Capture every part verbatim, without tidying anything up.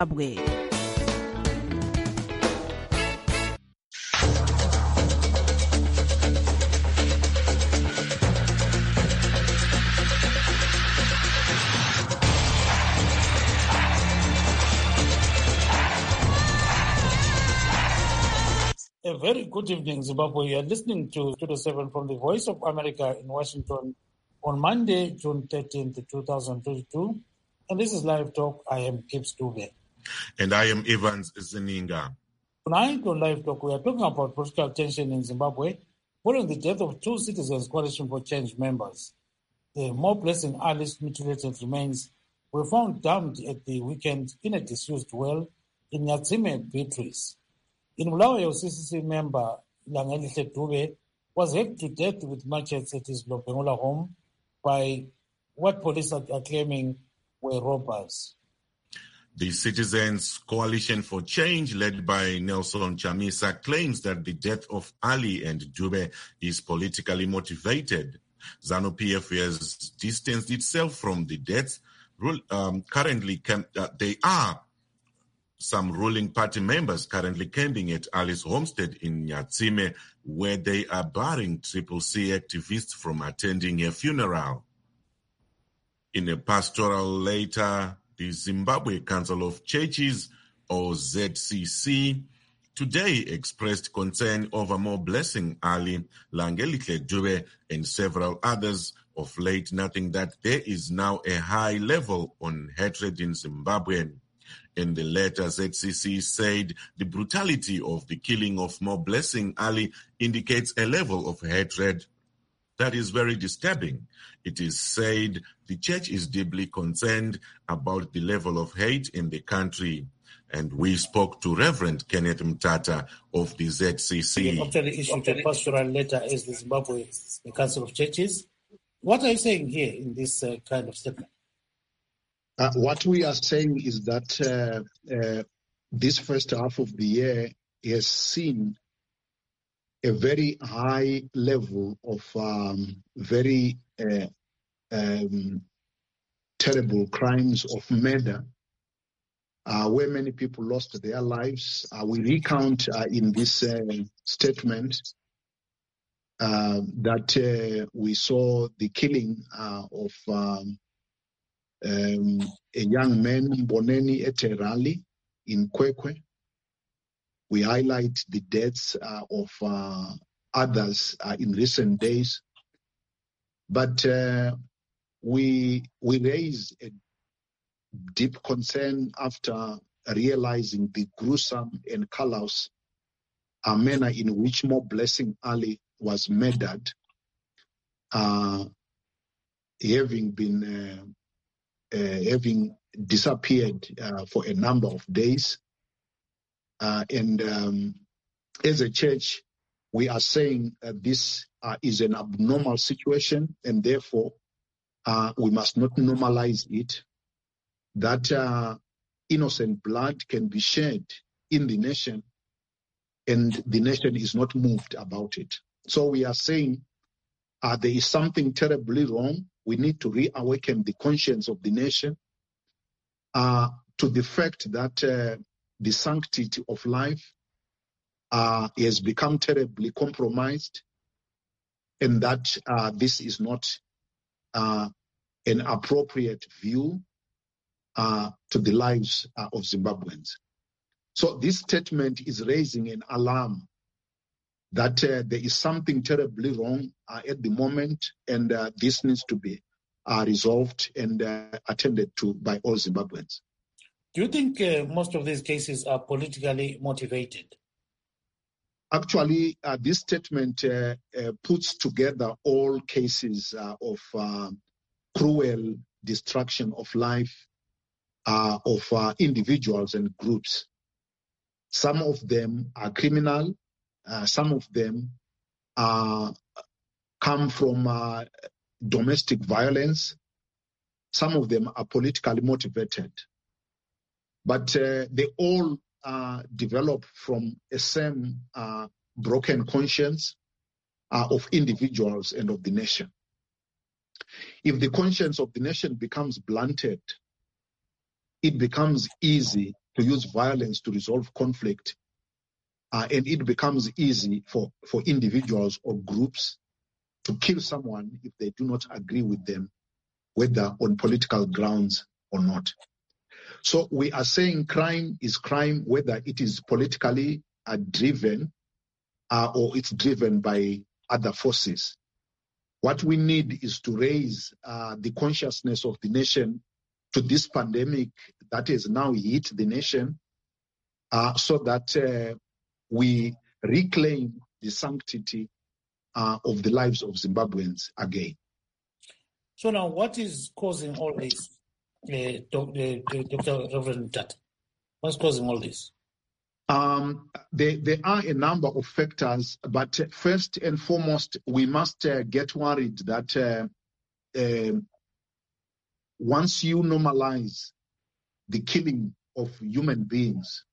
Zimbabwe. A very good evening, Zimbabwe. You are listening to Studio seven from the Voice of America in Washington on Monday, June thirteenth, twenty twenty-two. And this is Live Talk. I am Gibbs Dube. And I am Evans Zeninga. Tonight on Live Talk, we are talking about political tension in Zimbabwe following the death of two Citizens Coalition for Change members. The More Blessing Alice's mutilated remains were found dumped at the weekend in a disused well in Nyatsime, Beatrice. In Bulawayo, C C C member Langelihle Dube was hacked to death with machetes at his Lobengula home by what police are claiming were robbers. The Citizens Coalition for Change, led by Nelson Chamisa, claims that the death of Ali and Dube is politically motivated. ZANU-P F has distanced itself from the deaths. Um, currently, can, uh, they are some ruling party members currently camping at Ali's homestead in Nyatsime, where they are barring Triple C activists from attending her funeral. In a pastoral letter, the Zimbabwe Council of Churches, or Z C C, today expressed concern over More Blessing Ali, Langelihle Dube, and several others, of late noting that there is now a high level on hatred in Zimbabwe. In the letter, Z C C said the brutality of the killing of More Blessing Ali indicates a level of hatred that is very disturbing. It is said the church is deeply concerned about the level of hate in the country. And we spoke to Reverend Kenneth Mtata of the Z C C. You actually issued a pastoral letter as the Zimbabwe Council of Churches. What are you saying here in this uh, kind of statement? Uh, what we are saying is that uh, uh, this first half of the year has seen a very high level of um, very uh, um, terrible crimes of murder, uh, where many people lost their lives. Uh, we recount uh, in this uh, statement uh, that uh, we saw the killing uh, of um, Um, a young man, Mboneni Eterali, in Kwekwe. We highlight the deaths uh, of uh, others uh, in recent days. But uh, we we raise a deep concern after realizing the gruesome and callous uh, manner in which More Blessing Ali was murdered, uh, having been uh, Uh, having disappeared uh, for a number of days. Uh, and um, as a church, we are saying uh, this uh, is an abnormal situation, and therefore uh, we must not normalize it, that uh, innocent blood can be shed in the nation, and the nation is not moved about it. So we are saying uh, there is something terribly wrong. We need to reawaken the conscience of the nation uh, to the fact that uh, the sanctity of life uh, has become terribly compromised, and that uh, this is not uh, an appropriate view uh, to the lives uh, of Zimbabweans. So this statement is raising an alarm that uh, there is something terribly wrong uh, at the moment, and uh, this needs to be uh, resolved and uh, attended to by all Zimbabweans. Do you think uh, most of these cases are politically motivated? Actually, uh, this statement uh, uh, puts together all cases uh, of uh, cruel destruction of life uh, of uh, individuals and groups. Some of them are criminal. Uh, some of them uh, come from uh, domestic violence. Some of them are politically motivated. But uh, they all uh, develop from a same uh, broken conscience uh, of individuals and of the nation. If the conscience of the nation becomes blunted, it becomes easy to use violence to resolve conflict, uh, and it becomes easy for, for individuals or groups to kill someone if they do not agree with them, whether on political grounds or not. So we are saying crime is crime, whether it is politically uh, driven uh, or it's driven by other forces. What we need is to raise uh, the consciousness of the nation to this pandemic that has now hit the nation, uh, so that uh, we reclaim the sanctity uh, of the lives of Zimbabweans again. So now, what is causing all this, uh, Doctor Reverend Tata? What's causing all this? Um, there, there are a number of factors, but first and foremost, we must uh, get worried that uh, uh, once you normalize the killing of human beings,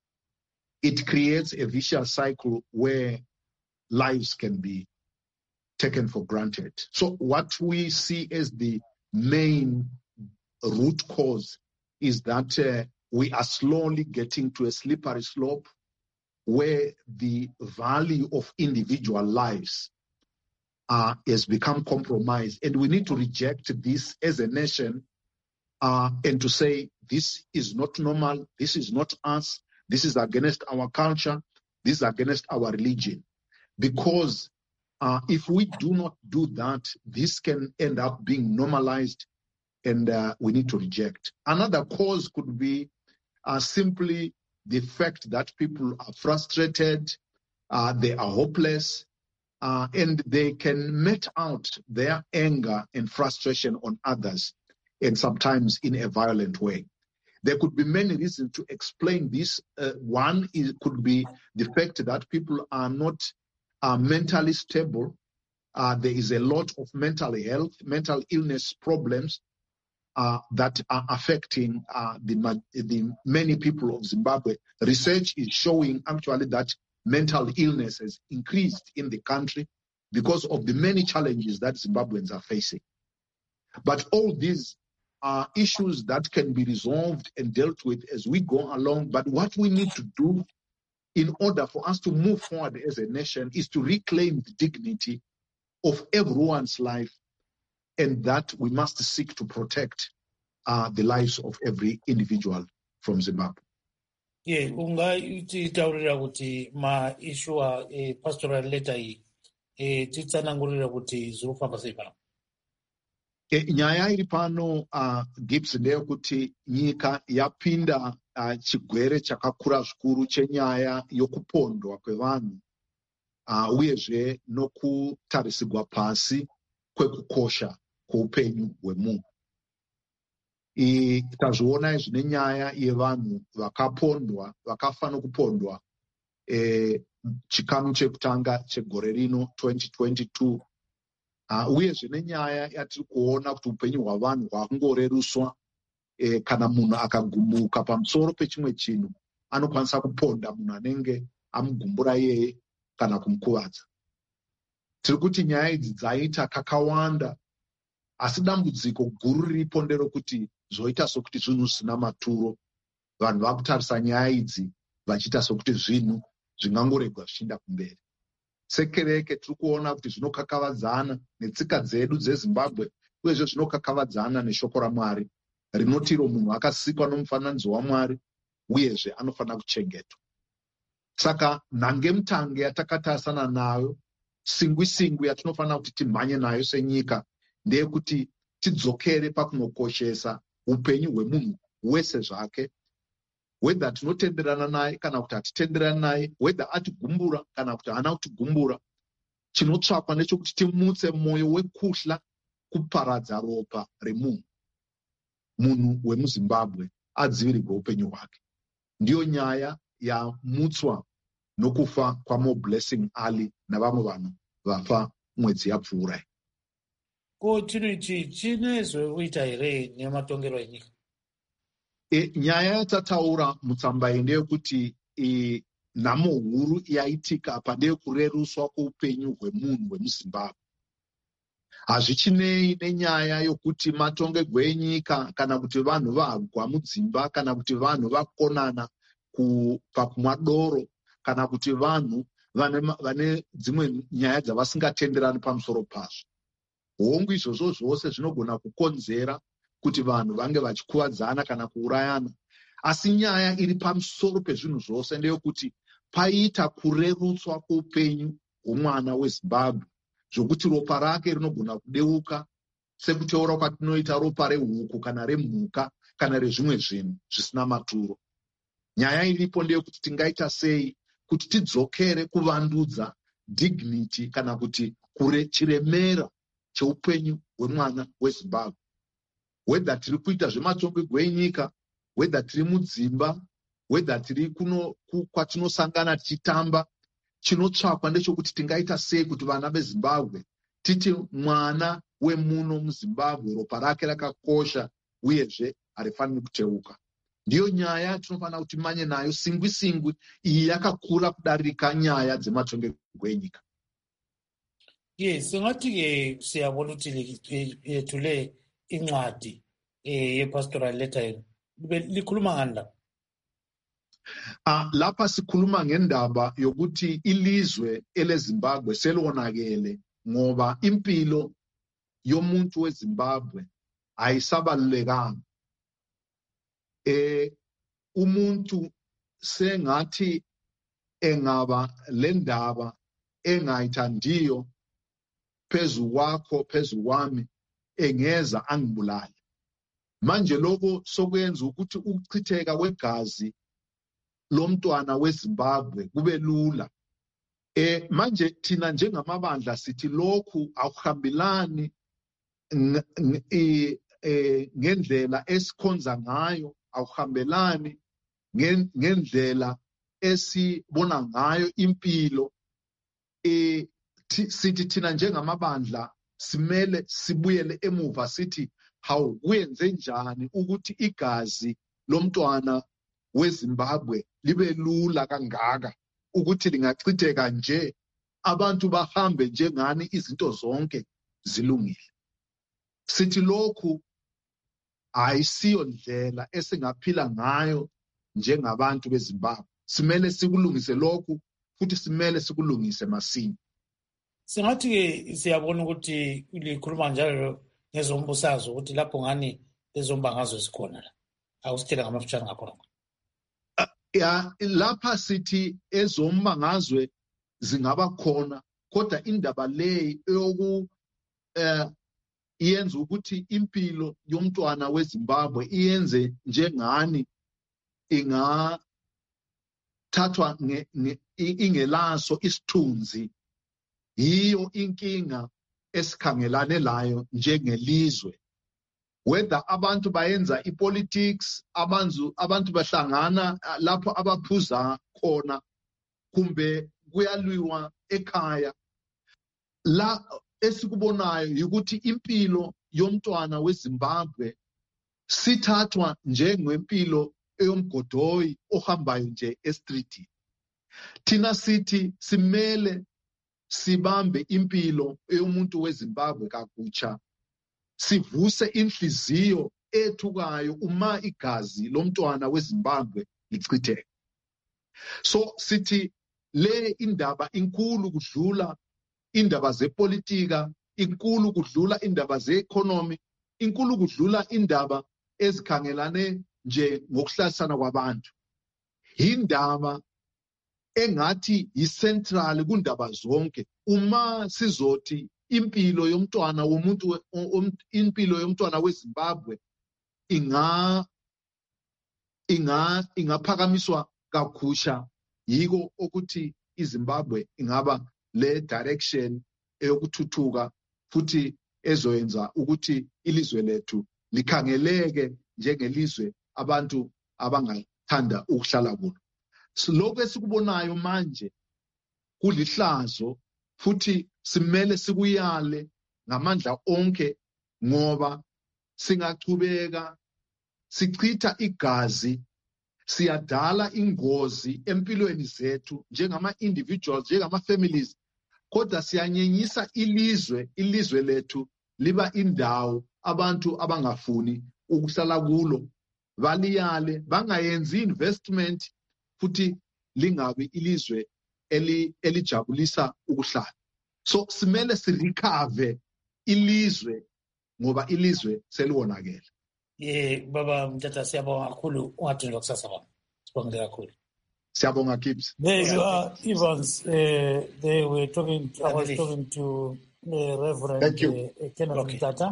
it creates a vicious cycle where lives can be taken for granted. So what we see as the main root cause is that uh, we are slowly getting to a slippery slope where the value of individual lives uh, has become compromised. And we need to reject this as a nation uh, and to say, this is not normal, this is not us, this is against our culture, this is against our religion. Because uh, if we do not do that, this can end up being normalized, and uh, we need to reject. Another cause could be uh, simply the fact that people are frustrated, uh, they are hopeless, uh, and they can met out their anger and frustration on others, and sometimes in a violent way. There could be many reasons to explain this. Uh, one is, could be the fact that people are not uh, mentally stable. Uh, there is a lot of mental health, mental illness problems uh, that are affecting uh, the, the many people of Zimbabwe. Research is showing actually that mental illness has increased in the country because of the many challenges that Zimbabweans are facing. But all these are issues that can be resolved and dealt with as we go along. But what we need to do in order for us to move forward as a nation is to reclaim the dignity of everyone's life, and that we must seek to protect uh, the lives of every individual from Zimbabwe. Yeah, ungaitaurira kuti ma issue a pastoral letter iyi titsanangurira kuti zviri kufamba sei pano. E, nyaya iri pano uh, Gibbs ndeyekuti nyika yapinda uh, chigwere chakakura zvikuru chenyaya yokupondwa kwevanhu uh, uyezve nokutarisigwa pasi kwekukosha kweupenyu hwemunhu. Tazviona zvine nyaya yevanhu vakapondwa vakafa nokupondwa e, chikamu chekutanga chegore rino twenty twenty-two. Uh, uyezve nenyaya yatiri kuona kuti upenyu hwavanhu hwakungoreruswa eh, kana munhu akagumuka pamusoro pechimwe chinhu anokwanisa kuponda munhu anenge amugumbura yeye kana kumukuvadza. Tiri kuti nyaya idzi dzaita kakawanda, asi dambudziko guru riripo nderokuti zvoita sokuti zvinhu zvisina maturo. Vanhu vakutarisa nyaya idzi vachiita sokuti zvinhu zvingangoregwa zvichienda kumberi. Sekereke tiri kuona kuti zvinokakavadzana netsika dzedu dzeZimbabwe, uyezve zvinokakavadzana neshoko raMwari rinoti iro munhu akasikwa nomufananidzo waMwari uyezve anofanira kuchengetwa. Saka nhangemutange yatakatarisana nayo, singwi-singwi yatinofanira kuti timhanye nayo senyika, ndeyekuti tidzokere pakunokoshesa upenyu hwemunhu wese zvake, whether tinotenderana naye kana kuti hatitenderani naye, whether atigumbura kana kuti haana kutigumbura. Chinotsvakwa ndechokuti timutse mwoyo wekuhla kuparadza ropa remunhu, munhu wemuZimbabwe adzivirirwe upenyu hwake. Ndiyo nyaya yamutswa nokufa kwaMo Blessing Ali navamwe vanhu vafa mwedzi yapfuura. Ko chinhu ichi chine zvekuita here nematongero enyika? E, nyaya yatataura mutsamba iyi ndeyekuti e, nhamo huru yaitika apa ndeyekureruswa kweupenyu hwemunhu wemuZimbabwe. hazvichinei nenyaya yokuti matonge gwenyika kana kuti vanhu vagwa mudzimba kana kuti vanhu vakonana pakumwa doro kana kuti vanhu vane, vane dzimwe nyaya dzavasingatenderani pamusoro pazvo. Hongu izvozvo zvose zvinogona kukonzera kuti vanhu vange vachikuwadzana kana kuurayana, asi nyaya iri pamusoro pezvinhu zvose ndeyokuti paita kurerutswa kweupenyu hwomwana weZimbabwe, zvokuti ropa rake rinogona kudeuka sekuteura kwatinoita ropa rehuku kana remhuka kana rezvimwe zvinhu zvisina maturo. Nyaya iripo ndeyokuti tingaita sei kuti tidzokere kuvandudza dignity kana kuti kure chiremera cheupenyu hwemwana weZimbabwe. Whether tiri kuita zvematongo gwenyika, whether tiri mudzimba, whether tiri kuno kwatinosangana tichitamba, chinotsvakwa ndechekuti tingaita sei kuti vana veZimbabwe titi mwana wemuno muZimbabwe ropa rake rakakosha uyezve harifaniri kuteuka. Ndiyo nyaya tinofanira kuti manye nayo singwi singwi iyi yakakura kudarika nyaya dzematongo gwenyika. Yes, singathi ke siyabona ukuthi yethule incwadi ye-pastoral letter likhuluma ngani la? Ah, lapha sikhuluma ngendaba yokuthi ilizwe eleZimbabwe selonakele ngoba impilo yomuntu weZimbabwe ayisabalulekanga. Eh umuntu sengathi engaba lendaba engayithandiyo phezu kwakho phezu kwami engeza angibulale. Manje lokho sokwenza ukuthi ukuchitheka kwegazi lomntwana weZimbabwe kube lula. Eh manje thina njengamabandla sithi lokhu akuhambelani ngendlela esikhonza ngayo, akuhambelani ngendlela esibona ngayo impilo. Eh sithi thina njengamabandla simele sibuyele emuva sithi hawu kuyenze njani ukuthi igazi lomntwana weZimbabwe libe lula kangaka ukuthi lingachitheka nje abantu bahambe njengani izinto zonke zilungile. Sithi lokhu ayisiyo ndlela esingaphila ngayo njengabantu beZimbabwe. Simele sikulungise lokhu futhi simele sikulungise masinya. Singathi ke siyabona ukuthi likhuluma njalo ngezombusazwe ukuthi lapho ngani lezombangazwe sikhona la. Awusitshela ngamafutshane ngakhona. Ya lapha sithi ezombangazwe zingaba khona kodwa indaba le eyoku eh iyenza ukuthi impilo yomntwana weZimbabwe iyenze njengani inga thathwa ingelaso isithunzi. Yiyo inkinga esikhangelane layo njengelizwe. Whether abantu bayenza ipolitics, abantu abantu bahlangana lapho abaphuza khona kumbe kuyalwiwa ekhaya, la esikubonayo ukuthi impilo yomntwana weZimbabwe sithathwa njengempilo eyomgodoyi ohambayo nje estriti. Thina sithi simele sibambe impilo eyomuntu weZimbabwe kakutsha, sivuse inhliziyo ethukayo uma igazi lomntwana weZimbabwe lichitheka. So sithi le indaba inkulu kudlula indaba zepolitika, inkulu kudlula indaba ze-economy, inkulu kudlula indaba ezikhangelane nje ngokuhlalisana kwabantu. Indaba engathi yi-central kundaba zonke. Uma sizothi impilo yomntwana womuntu impilo yomntwana weZimbabwe inga inga ingaphakamiswa kakhusha, yiko ukuthi iZimbabwe ingaba le direction eyokuthuthuka futhi ezoyenza ukuthi ilizwe lethu likhangeleke njengelizwe abantu abangathanda ukuhlala kulo. So lokho esikubonayo manje kulihlazo futhi simele sikuyale ngamandla onke ngoba singachubeka sichitha igazi siyadala ingozi empilweni zethu njengama individuals njengama families, kodwa siyanyenyisa ilizwe ilizwe lethu liba indawo abantu abangafuni ukusala kulo baliyale bangayenzi investment futhi lingabi ilizwe eli elijabulisa ukuhlala. So simele sirecover ilizwe ngoba ilizwe seliwonakele. Eh baba Mthatha siyabonga kakhulu ungadinga kusasa baba. Sibonge kakhulu. Siyabonga Gibbs. There you are, Evans. Uh, they were talking. I was talking to uh, Reverend Thank you. uh, Kenneth Okay. Mthatha.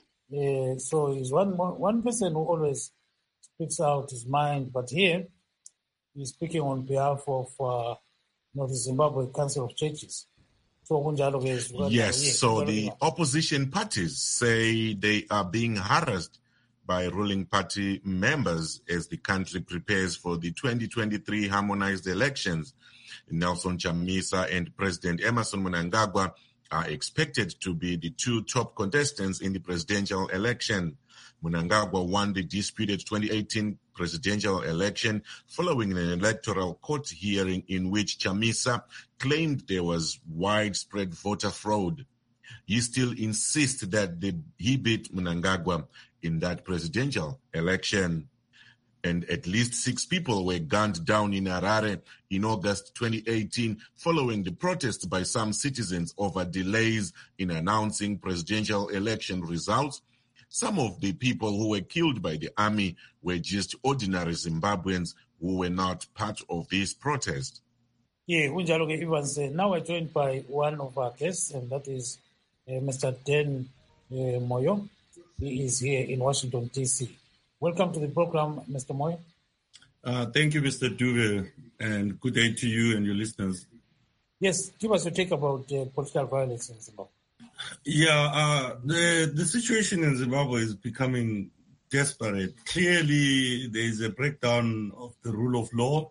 Uh, so he's one one person who always speaks out his mind, but here he's speaking on behalf of uh, you know, the Zimbabwe Council of Churches. So kunjalo ke sibukela- Yes, yeah, so kunjalo the ke. opposition parties say they are being harassed by ruling party members as the country prepares for the twenty twenty-three harmonized elections. Nelson Chamisa and President Emmerson Mnangagwa are expected to be the two top contestants in the presidential election. Mnangagwa won the disputed twenty eighteen presidential election following an electoral court hearing in which Chamisa claimed there was widespread voter fraud. He still insists that the, he beat Mnangagwa in that presidential election. And at least six people were gunned down in Harare in August twenty eighteen following the protests by some citizens over delays in announcing presidential election results. Some of the people who were killed by the army were just ordinary Zimbabweans who were not part of this protest. Yeah, kunjalo ke Evans. Uh, now we're joined by one of our guests, and that is uh, Mister Dan uh, Moyo. He is here in Washington, D C. Welcome to the program, Mister Moyo. Uh, thank you, Mister Duve, and good day to you and your listeners. Yes, give us your take about uh, political violence in Zimbabwe. Yeah, uh, the the situation in Zimbabwe is becoming desperate. Clearly, there is a breakdown of the rule of law.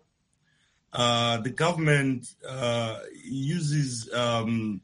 Uh, the government uh, uses um,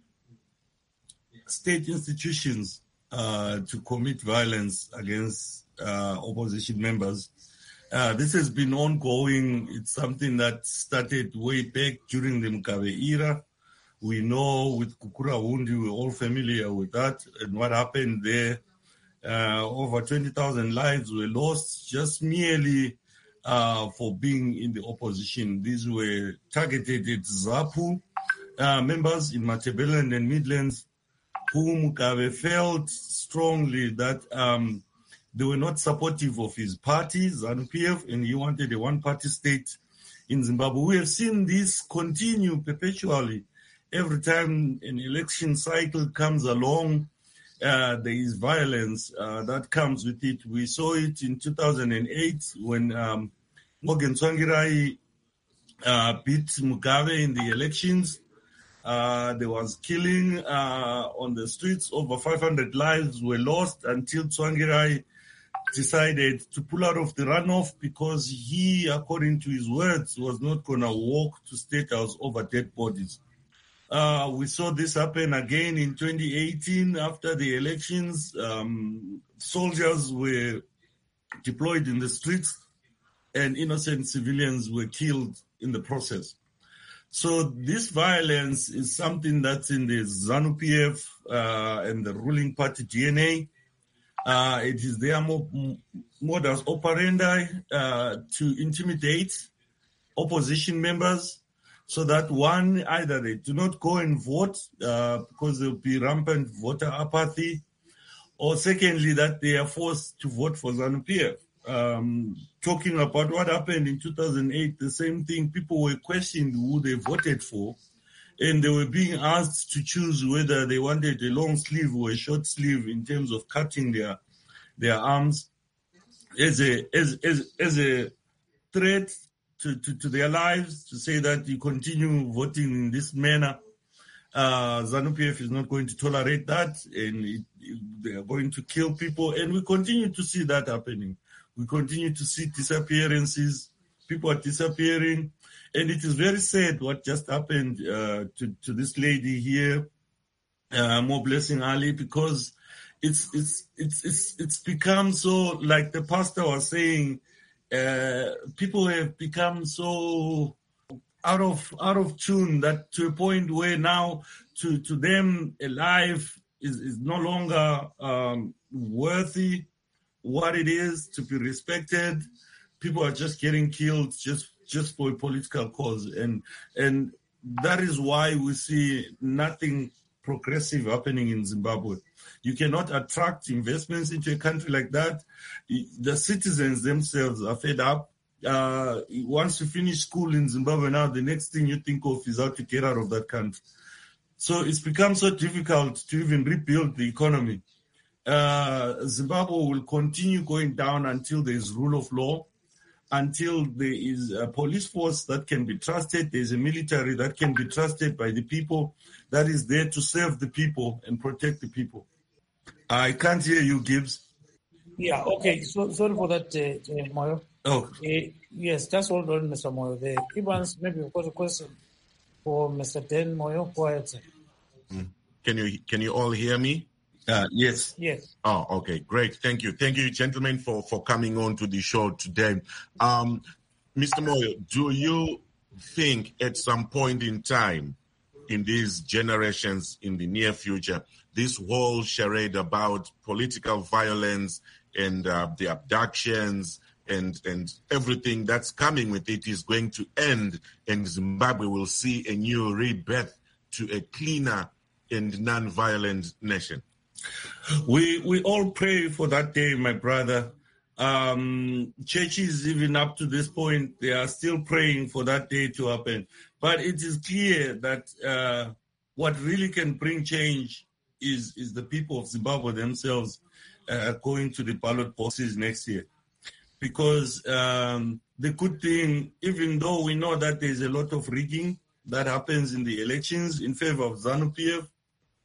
state institutions uh, to commit violence against uh, opposition members. Uh, this has been ongoing. It's something that started way back during the Mugabe era. We know with Kukurahundi, we're all familiar with that and what happened there. Uh, over twenty thousand lives were lost just merely uh, for being in the opposition. These were targeted at ZAPU uh, members in Matabeleland and Midlands, who Mugabe felt strongly that um, they were not supportive of his party, ZANU P F, and he wanted a one-party state in Zimbabwe. We have seen this continue perpetually. Every time an election cycle comes along, uh, there is violence uh, that comes with it. We saw it in two thousand eight when um, Morgan Tsvangirai uh, beat Mugabe in the elections. Uh, there was killing uh, on the streets. Over five hundred lives were lost until Tsvangirai decided to pull out of the runoff because he, according to his words, was not going to walk to State House over dead bodies. Uh, we saw this happen again in twenty eighteen after the elections. Um, soldiers were deployed in the streets and innocent civilians were killed in the process. So this violence is something that's in the ZANU P F uh, and the ruling party D N A. Uh, it is their modus operandi uh, to intimidate opposition members so that, one, either they do not go and vote uh, because there will be rampant voter apathy, or secondly, that they are forced to vote for ZANU P F. Um, talking about what happened in two thousand eight, the same thing, people were questioned who they voted for, and they were being asked to choose whether they wanted a long sleeve or a short sleeve in terms of cutting their their arms as a as as, as a threat to, to, to their lives, to say that you continue voting in this manner. Uh, ZANU P F is not going to tolerate that, and it, it, they are going to kill people, and we continue to see that happening. We continue to see disappearances. People are disappearing. And it is very sad what just happened uh, to, to this lady here, uh, More Blessing Ali, because it's, it's, it's, it's, it's become so, like the pastor was saying, uh, people have become so out of, out of tune that to a point where now to, to them a life is, is no longer um, worthy what it is to be respected. People are just getting killed just, just for a political cause. And, and that is why we see nothing progressive happening in Zimbabwe. You cannot attract investments into a country like that. The citizens themselves are fed up. Uh, once you finish school in Zimbabwe now, the next thing you think of is how to get out of that country. So it's become so difficult to even rebuild the economy. Uh, Zimbabwe will continue going down until there is rule of law, until there is a police force that can be trusted, there's a military that can be trusted by the people, that is there to serve the people and protect the people. I can't hear you, Gibbs. Yeah, okay. So sorry for that, uh, uh, Moyo. Oh. Uh, yes, just hold on, Mister Moyo. The Evans, maybe you've got a question for Mister Dan Moyo. Go ahead, sir. Can you can you all hear me? Uh, yes. Yes. Oh, okay, great. Thank you. Thank you, gentlemen, for, for coming on to the show today. Um, Mister Moyo, do you think at some point in time in these generations in the near future, this whole charade about political violence and uh, the abductions and, and everything that's coming with it is going to end, and Zimbabwe will see a new rebirth to a cleaner and non-violent nation? We we all pray for that day, my brother. Um, churches, even up to this point, they are still praying for that day to happen. But it is clear that uh, what really can bring change is, is the people of Zimbabwe themselves uh, going to the ballot boxes next year. Because um, the good thing, even though we know that there's a lot of rigging that happens in the elections in favor of ZANU-P F,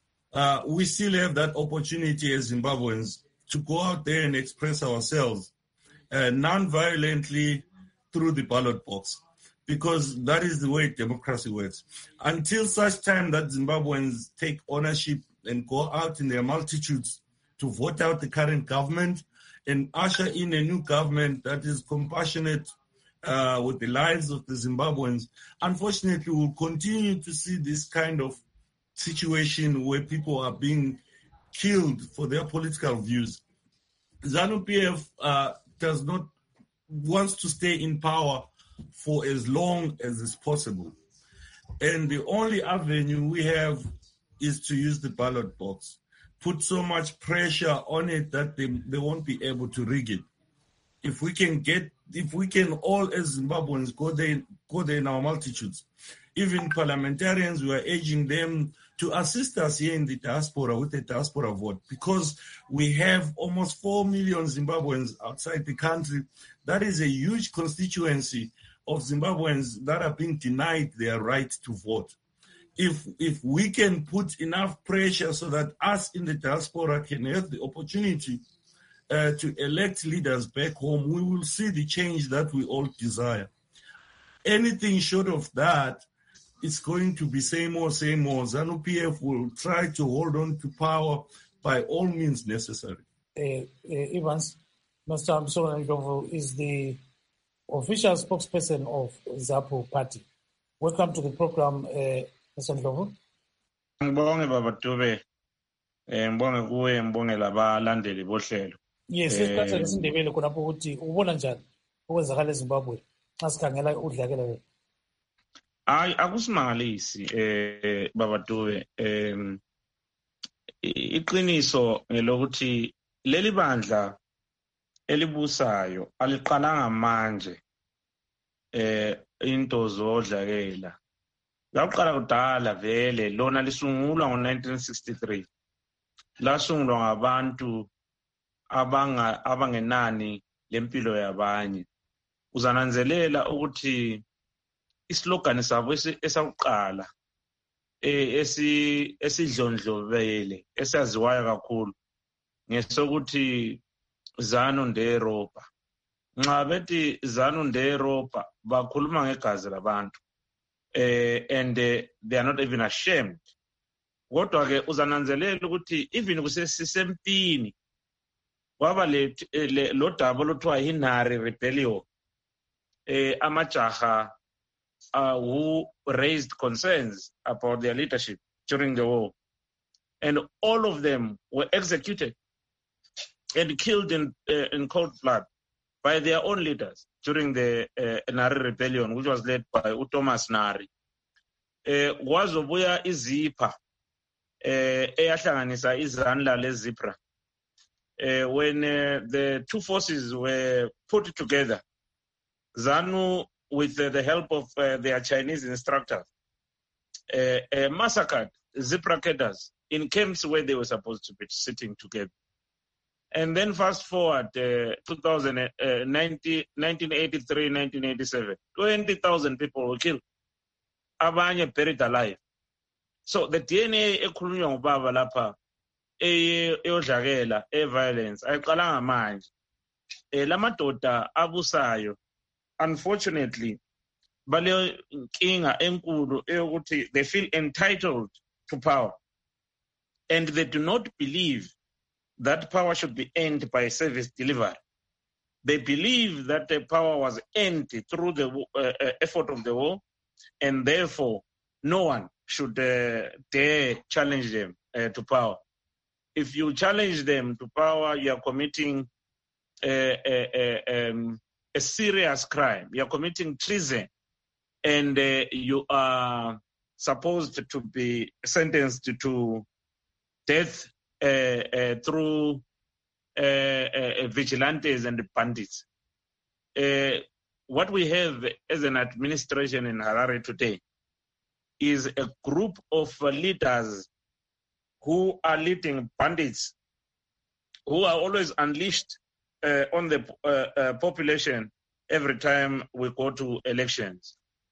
Uh, we still have that opportunity as Zimbabweans to go out there and express ourselves uh, non-violently through the ballot box, because that is the way democracy works. Until such time that Zimbabweans take ownership and go out in their multitudes to vote out the current government and usher in a new government that is compassionate uh, with the lives of the Zimbabweans, unfortunately, we'll continue to see this kind of situation where people are being killed for their political views. ZANU-P F uh, does not wants to stay in power for as long as is possible, and the only avenue we have is to use the ballot box. Put so much pressure on it that they, they won't be able to rig it. If we can get, if we can all as Zimbabweans go there, go there in our multitudes, even parliamentarians, we are urging them to assist us here in the diaspora with the diaspora vote, because we have almost four million Zimbabweans outside the country. That is a huge constituency of Zimbabweans that are being denied their right to vote. If, if we can put enough pressure so that us in the diaspora can have the opportunity uh, to elect leaders back home, we will see the change that we all desire. Anything short of that, it's going to be same old, same old. ZANU-P F will try to hold on to power by all means necessary. Uh, uh, Evans, Mister Msolwa is the official spokesperson of ZAPU Party. Welcome to the program, uh, Mister Ndlovu. Ngibonge baba Dube. Eh ngibonge kuwe, ngibonge labalandeli bohlelo. Yes, esikhathini esindebele khonapho ukuthi ubona njani okwenzakala eZimbabwe xa sikhangela udlakela wena. Hayi akusimangalisi eh baba Dube, em iqiniso ngelokuthi leli bandla elibusayo aliqalanga manje eh into zodlakela. Laqala kudala vele, lona lisungulwa ngo nineteen sixty-three. Lasungulwa ngabantu abanga abangenani lempilo yabanye. Uzananzelela ukuthi islogan sabo esakuqala eh esi esidlondlobele esaziwayo kakhulu ngesokuthi ZANU ndeRopa. Nxa bethi ZANU ndeRopa bakhuluma ngegazi labantu. Uh, and uh, they are not even ashamed. Kodwa ke uzananzelela ukuthi even kusesempini kwaba le lo dabo lothiwa Hinari rebellion, eh amajaha uh, who raised concerns about their leadership during the war, and all of them were executed and killed in, uh, in cold blood by their own leaders during the uh, Nari rebellion, which was led by uThomas Nari. Kwazobuya izipha eyahlanganisa izandla lezipra. When uh, the two forces were put together, ZANU, with uh, the help of uh, their Chinese instructors, uh, uh, massacred zebra cadres in camps where they were supposed to be sitting together. And then fast forward uh, two thousand, uh, nineteen eighty-three, nineteen eighty-seven, twenty thousand people were killed. Abanye buried alive. So the D N A ekhulunywa ngubaba lapha eyodlakela e-violence ayiqalanga manje. Lamadoda abusayo, unfortunately, bale inkinga enkulu eyokuthi they feel entitled to power, and they do not believe that power should be earned by service delivery. They believe that the power was earned through the uh, effort of the war, and therefore no one should uh, dare challenge them uh, to power. If you challenge them to power, you are committing a, a, a, um, a serious crime. You are committing treason, and uh, you are supposed to be sentenced to death uh, uh, through uh, uh, vigilantes and bandits. Uh, what we have as an administration in Harare today is a group of uh, leaders who are leading bandits, who are always unleashed uh, on the uh, uh, population every time we go to elections.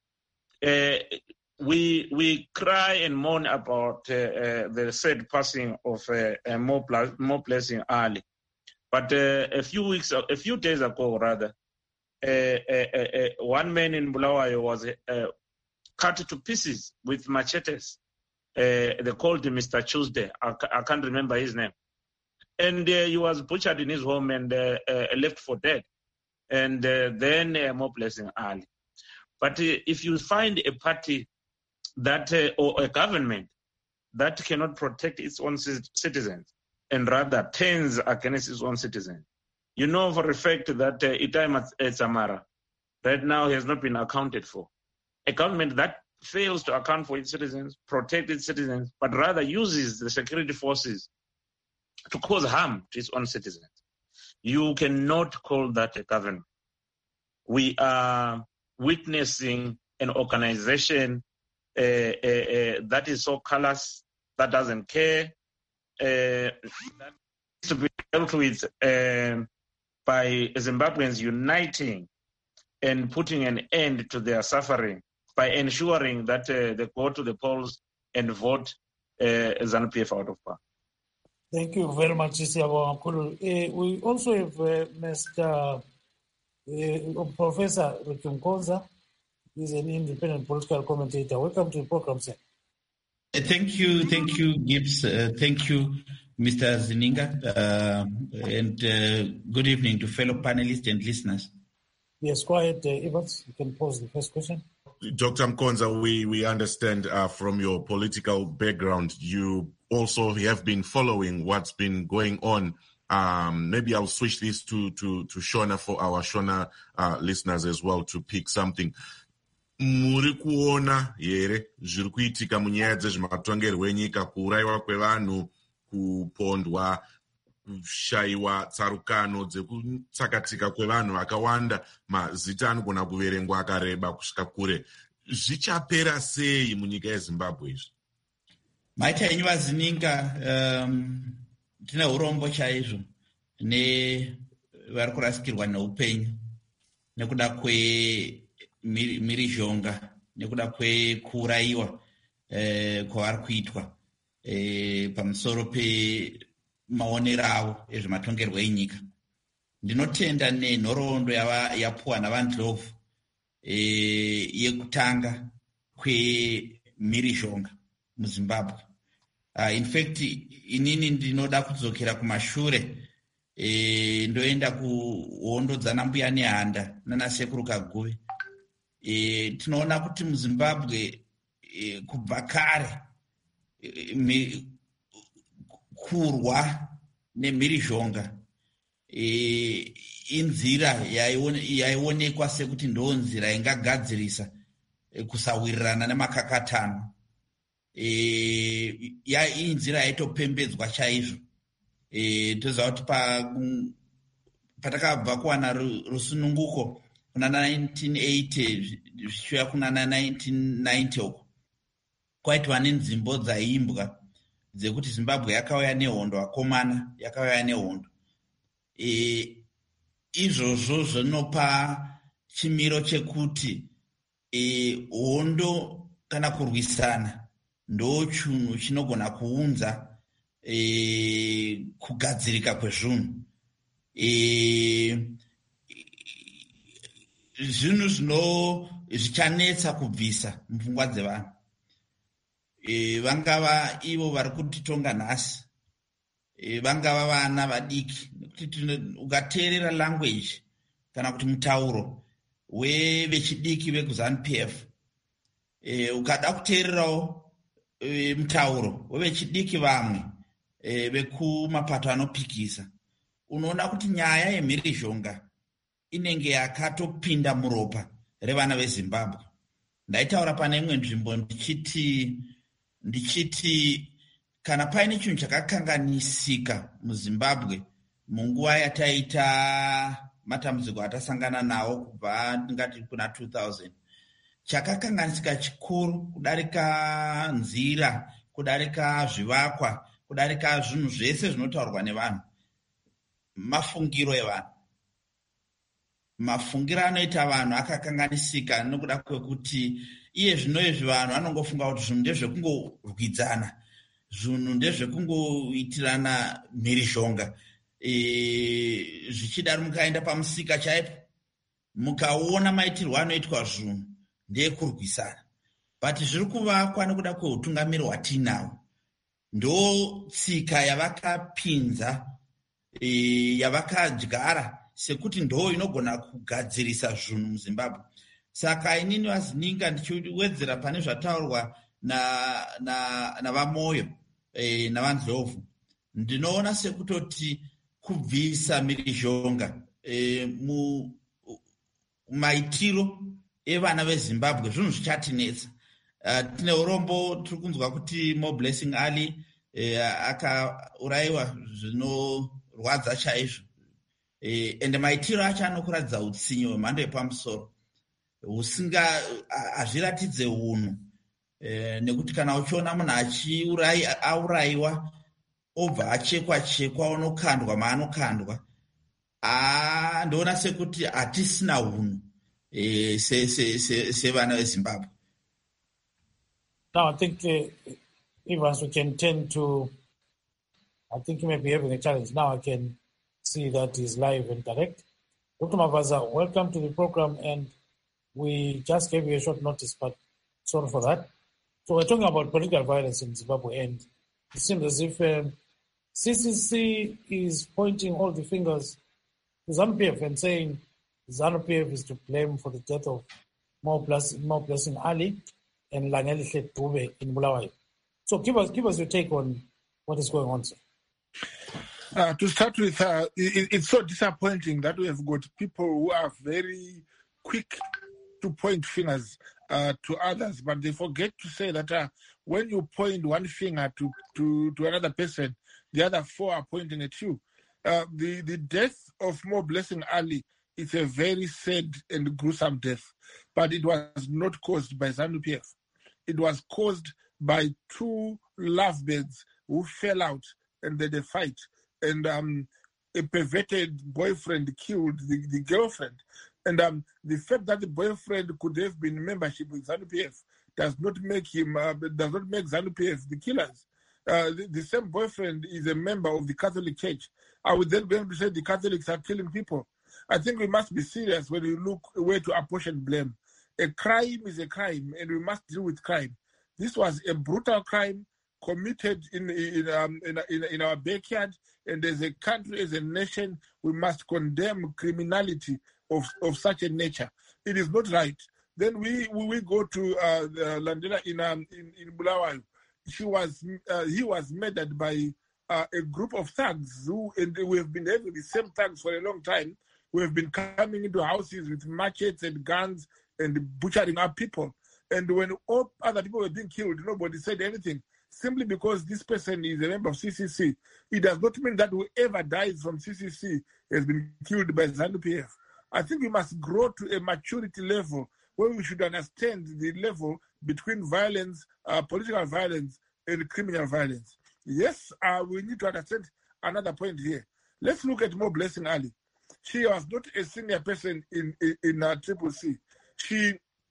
Uh, we we cry and mourn about uh, uh, the sad passing of uh, uh, Mo Blessing Ali, but uh, a few weeks, a few days ago, rather, uh, uh, uh, one man in Bulawayo was uh, cut to pieces with machetes. Uh, they called him Mister Tuesday. I, I can't remember his name. And uh, he was butchered in his home and uh, uh, left for dead. And uh, then uh, Mo Blessing Ali. But uh, if you find a party that, uh, or a government that cannot protect its own citizens and rather turns against its own citizens, you know for a fact that uh, Itai Samara right now has not been accounted for. A government that fails to account for its citizens, protect its citizens, but rather uses the security forces to cause harm to its own citizens. You cannot call that a government. We are witnessing an organization uh, uh, uh, that is so callous, that doesn't care, uh, that needs to be dealt with uh, by Zimbabweans uniting and putting an end to their suffering by ensuring that uh, they go to the polls and vote uh, ZANU-P F out of power. Thank you very much, Isiabo Ankulu. Uh, we also have uh, Mister Uh, Professor Ricky Mkonza. He's an independent political commentator. Welcome to the program, sir. Uh, thank you, thank you, Gibbs. Uh, thank you, Mister Zininga, uh, and uh, good evening to fellow panelists and listeners. Yes, go ahead, uh, Evans. You can pose the first question. Doctor Mkonza, we, we understand uh, from your political background, you also have been following what's been going on. Um, maybe I'll switch this to, to, to Shona for our Shona uh, listeners as well to pick something. Muri kuona here zviri kuitika munyaya dzezvematongerwo enyika, kuurayiwa kwevanhu, kupondwa, kushayiwa tsarukano dzekutsakatika kwevanhu vakawanda, mazita anogona kuverengwa akareba kusvika kure. Zvichapera sei munyika yeZimbabwe izvi? Maita enyu vazininga, um, tine urombo chaizvo nevari kurasikirwa neupenyu nekuda kwemhirizhonga, nekuda kwekuurayiwa eh, kwavari kuitwa eh, pamusoro pemaonero avo ezvematongerwo enyika. Ndinotenda nenhoroondo yapuwa navanhu eh, yekutanga kwemhirizhonga muZimbabwe. Uh, in fact, inini ndinoda kudzokera kumashure e, ndoenda kuhondo dzanambuya nehanda nanasekuru Kaguve. E, tinoona kuti muZimbabwe e, kubva kare e, kurwa nemhirizhonga e, inzira yaionekwa sekuti ndo nzira ingagadzirisa e, kusawirirana nemakakatano e, ya inzira yaitopembedzwa chaizvo e, toziva kuti pa patakabva kuwana rusununguko kuna nineteen eighty zvichiuya kuna nineteen ninety uko kwaitwa nenzimbo dzaiimbwa dzekuti Zimbabwe yakauya nehondo, akomana yakauya nehondo. E, izvozvo zvinopa chimiro chekuti e, hondo kana kurwisana ndo chinhu chinogona kuunza e, kugadzirika kwezvinhu. E, zvinhu zvino zvichanetsa kubvisa mupfungwa dzevanhu. E, vangava ivo vari kutitonga nhasi, e, vangava vana vadiki, nekuti ukateerera language kana kuti mutauro wevechidiki vekuZANU P F, e, ukada kuteererawo e, mutauro wevechidiki vamwe e, vekumapato anopikisa, unoona kuti nyaya yemhirizhonga inenge yakatopinda muropa revana veZimbabwe. Ndaitaura pane imwe nzvimbo ndichiti ndichiti kana paine chinhu chakakanganisika muZimbabwe munguva yataita matambudziko atasangana nawo kubva ndingati kuna two thousand, chakakanganisika chikuru kudarika nzira, kudarika zvivakwa, kudarika zvinhu zvese zvinotaurwa nevanhu, mafungiro evanhu. Mafungiro anoita vanhu akakanganisika nokuda kwekuti iye zvino izvi vanhu vanongofunga kuti zvinhu ndezvekungorwidzana, zvinhu ndezvekungoitirana mhirizhonga. E, zvichidaro mukaenda pamusika chaipo mukaona maitirwo anoitwa zvinhu ndeekurwisana, but zviri kuvakwa nekuda kweutungamiri hwatiinawo. Ndo tsika yavakapinza, e, yavakadyara sekuti ndo inogona kugadzirisa zvinhu muZimbabwe. Saka inini vazininga ndichiwedzera pane zvataurwa navamoyo na, na e, navanzlovu, ndinoona sekutoti kubvisa mhirizhonga e, mu maitiro evana veZimbabwe zvinhu zvichatinetsa. Uh, tine urombo tiri kunzwa kuti Mo Blessing Ali e, akaurayiwa zvinorwadza chaizvo. E, ende maitiro acho anokuradza utsinyo hwemhando yepamusoro husinga hazviratidze hunhu, e, nekuti kana uchiona munhu aurayiwa obva achekwa chekwa unokandwa maanokandwa, ndoona sekuti hatisina hunhu e, sevana veZimbabwe. Now, I think, uh, Evans, we can turn to, I think you may be having a challenge. Now I can see that is live and direct. Doctor Mavaza, welcome to the program, and we just gave you a short notice, but sorry for that. So we're talking about political violence in Zimbabwe, and it seems as if um, C C C is pointing all the fingers to ZANU P F and saying ZANU P F is to blame for the death of Mo Blessing Ali and Langelihle Dube in Bulawayo. So give us, give us your take on what is going on, sir. Uh, to start with, uh, it, it's so disappointing that we have got people who are very quick to point fingers uh, to others, but they forget to say that uh, when you point one finger to, to, to another person, the other four are pointing at you. Uh, the, the death of Mo Blessing Ali is a very sad and gruesome death, but it was not caused by ZANU P F. It was caused by two lovebirds who fell out and then they fight. And um, a perverted boyfriend killed the, the girlfriend. And um, the fact that the boyfriend could have been in membership with ZANU P F does not make him, uh, does not make ZANU P F the killers. Uh, the, the same boyfriend is a member of the Catholic Church. I would then be able to say the Catholics are killing people. I think we must be serious when we look where to apportion blame. A crime is a crime, and we must deal with crime. This was a brutal crime committed in in, um, in, in, in our backyard, and as a country, as a nation, we must condemn criminality of, of such a nature. It is not right. Then we we, we go to uh, Landela in, um, in in Bulawayo. She was uh, he was murdered by uh, a group of thugs who, and we have been having the same thugs for a long time. We have been coming into houses with machetes and guns and butchering up people. And when all other people were being killed, nobody said anything. Simply because this person is a member of C C C, it does not mean that whoever dies from C C C has been killed by ZANU P F. I think we must grow to a maturity level where we should understand the level between violence, uh, political violence, and criminal violence. Yes, uh, we need to understand another point here. Let's look at Mo Blessing Ali. She was not a senior person in in, in uh, Triple C. She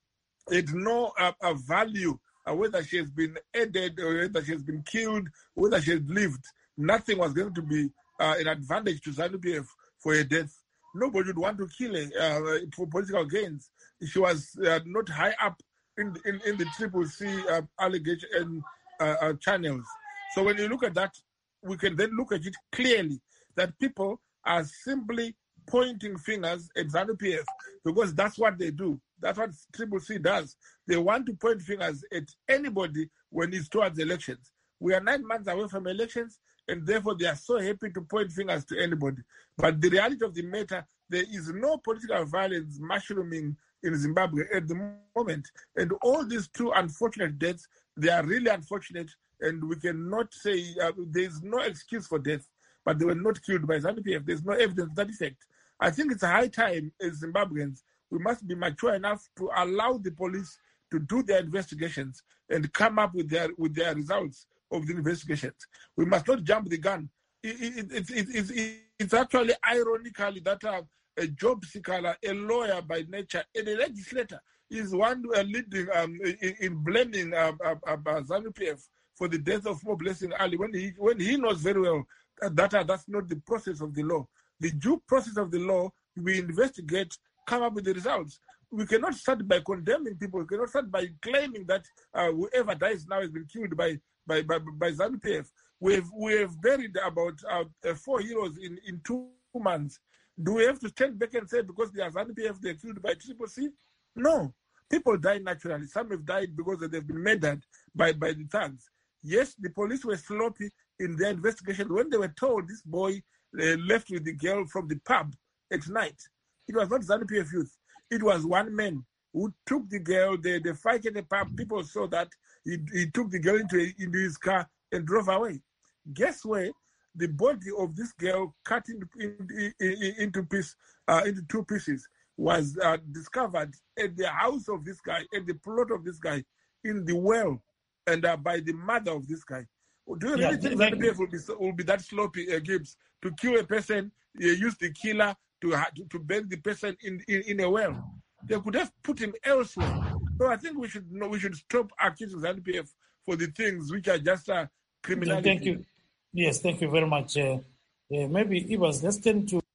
had no uh, uh, value, uh, whether she has been aided or whether she has been killed, whether she has lived. Nothing was going to be uh, an advantage to ZANU P F for her death. Nobody would want to kill her uh, for political gains. She was uh, not high up in in, in the Triple C uh, allegation uh, uh, channels. So when you look at that, we can then look at it clearly that people are simply pointing fingers at ZANU P F because that's what they do. That's what Triple C does. They want to point fingers at anybody when it's towards elections. We are nine months away from elections, and therefore they are so happy to point fingers to anybody. But the reality of the matter, there is no political violence mushrooming in Zimbabwe at the moment. And all these two unfortunate deaths, they are really unfortunate, and we cannot say uh, there is no excuse for death, but they were not killed by ZANU P F. There's no evidence of that effect. I think it's a high time as Zimbabweans, we must be mature enough to allow the police to do their investigations and come up with their with their results of the investigations. We must not jump the gun. It, it, it, it, it, it's actually ironically that uh, a job seeker, a lawyer by nature, and a legislator is one uh, leading um, in, in blaming uh, uh, uh, ZANU P F for the death of Mo Blessing Ali when he when he knows very well that uh, that's not the process of the law. The due process of the law, we investigate, come up with the results. We cannot start by condemning people. We cannot start by claiming that uh, whoever dies now has been killed by by by, by ZANU P F. We've we've buried about uh, four heroes in, in two months. Do we have to stand back and say because they are ZANU P F they're killed by Triple C? No. People die naturally. Some have died because they've been murdered by, by the thugs. Yes, the police were sloppy in their investigation when they were told this boy uh, left with the girl from the pub at night. It was not ZANU P F youth. It was one man who took the girl. They, they fight in the pub. People saw that. He, he took the girl into, a, into his car and drove away. Guess where? The body of this girl cut into, in, in, into, piece, uh, into two pieces was uh, discovered at the house of this guy, at the plot of this guy, in the well, and uh, by the mother of this guy. Do you really yeah, think ZANU P F will be, will be that sloppy, uh, Gibbs, to kill a person, uh, use the killer to, uh, to to bury the person in, in, in a well? They could have put him elsewhere. So I think we should no, we should stop accusing ZANU P F for the things which are just uh, criminality. Thank you. Yes, thank you very much. Uh, uh, maybe Ibas, let's turn to.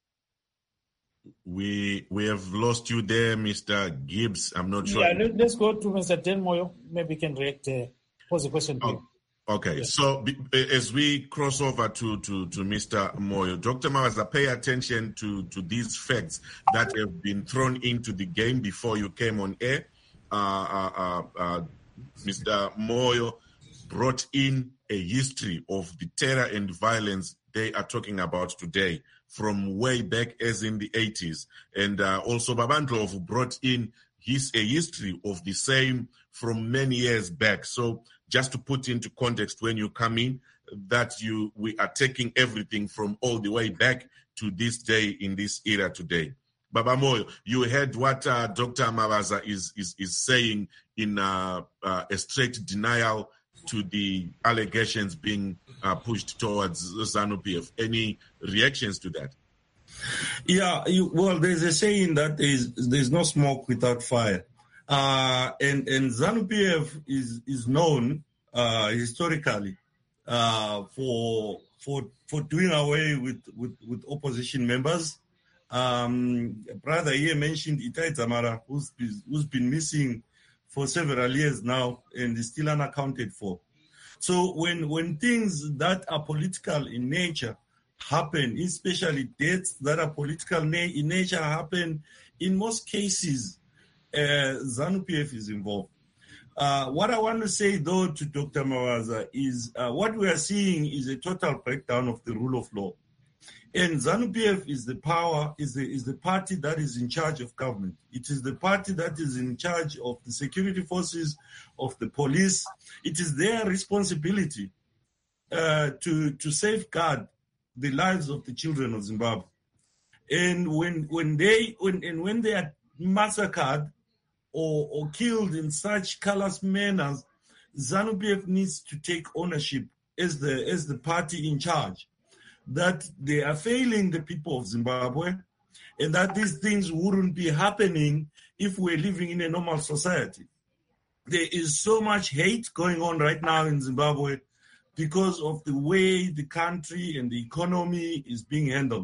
We we have lost you there, Mister Gibbs. I'm not sure. Yeah, let, let's go to Mister Dan Moyo. Maybe he can react. Uh, pose a question to oh, you. Okay, yeah. So as we cross over to, to, to Mister Moyo, Doctor Mabaza, pay attention to, to these facts that have been thrown into the game before you came on air. Uh, uh, uh, uh, Mister Moyo brought in a history of the terror and violence they are talking about today from way back as in the eighties. And uh, also Babandlovu brought in his, a history of the same from many years back. So just to put into context when you come in, that you we are taking everything from all the way back to this day in this era today. Baba Moyo, you heard what uh, Doctor Mabaza is, is, is saying in uh, uh, a straight denial to the allegations being uh, pushed towards ZANU P F. Any reactions to that? Yeah, you, well, there's a saying that there's, there's no smoke without fire. Uh, and, and ZANU P F is, is known uh, historically uh, for, for, for doing away with, with, with opposition members. Um, brother here mentioned Itai Zamara, who's, who's been missing for several years now and is still unaccounted for. So when, when things that are political in nature happen, especially deaths that are political na- in nature happen, in most cases, uh, ZANU P F is involved. Uh, what I want to say, though, to Doctor Mawaza is uh, what we are seeing is a total breakdown of the rule of law. And ZANU-P F is the power, is the, is the party that is in charge of government. It is the party that is in charge of the security forces, of the police. It is their responsibility uh, to, to safeguard the lives of the children of Zimbabwe. And when, when, they, when, and when they are massacred or, or killed in such callous manners, ZANU-P F needs to take ownership as the, as the party in charge, that they are failing the people of Zimbabwe, and that these things wouldn't be happening if we're living in a normal society. There is so much hate going on right now in Zimbabwe because of the way the country and the economy is being handled.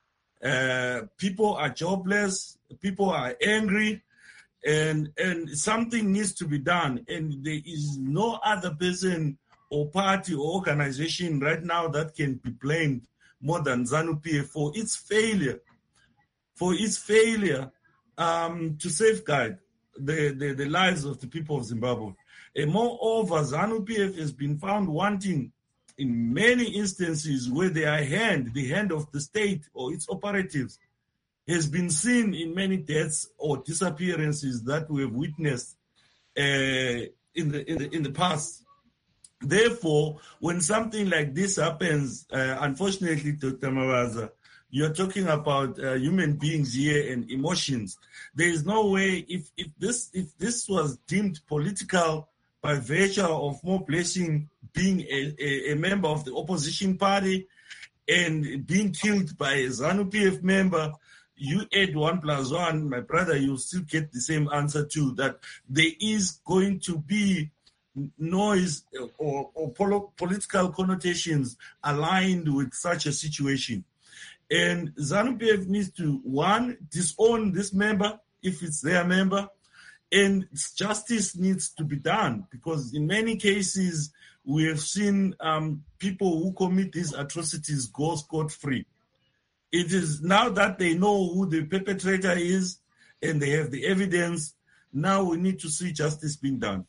Uh, people are jobless, people are angry, and, and something needs to be done. And there is no other person or party or organization right now that can be blamed more than ZANU-P F for its failure, for its failure um, to safeguard the, the, the lives of the people of Zimbabwe. And moreover, ZANU-P F has been found wanting in many instances where their hand, the hand of the state or its operatives, has been seen in many deaths or disappearances that we have witnessed uh, in the in the in the past. Therefore, when something like this happens, uh, unfortunately, Doctor Mawaza, you're talking about uh, human beings here and emotions. There is no way, if, if this if this was deemed political by virtue of Mo Blessing being a, a, a member of the opposition party and being killed by a ZANU-P F member, you add one plus one, my brother, you still get the same answer too, that there is going to be noise or, or polo- political connotations aligned with such a situation. And ZANU-P F needs to, one, disown this member if it's their member, and justice needs to be done, because in many cases we have seen um, people who commit these atrocities go scot-free. It is now that they know who the perpetrator is and they have the evidence, now we need to see justice being done.